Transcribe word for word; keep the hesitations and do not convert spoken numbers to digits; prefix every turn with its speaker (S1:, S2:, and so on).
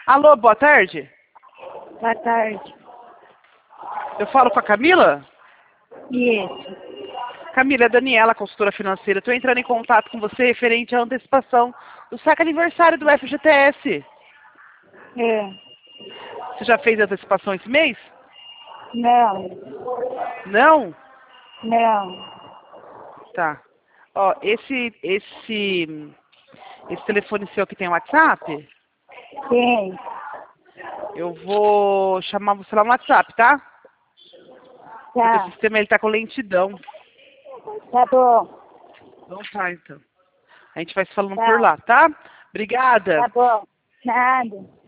S1: Alô, boa tarde.
S2: Boa tarde.
S1: Eu falo com a Camila?
S2: Isso.
S1: Camila, é a Daniela, consultora financeira. Estou entrando em contato com você referente à antecipação do saque aniversário do F G T S.
S2: É.
S1: Você já fez a antecipação esse mês?
S2: Não.
S1: Não?
S2: Não.
S1: Tá. Ó, esse, esse, esse telefone seu aqui tem WhatsApp?
S2: Tem.
S1: Eu vou chamar você lá no WhatsApp, tá? Porque
S2: Tá.
S1: o sistema ele tá com lentidão.
S2: Tá bom.
S1: Então tá, então. A gente vai se falando
S2: Tá.
S1: por lá, tá? Obrigada.
S2: Tá bom. Nada.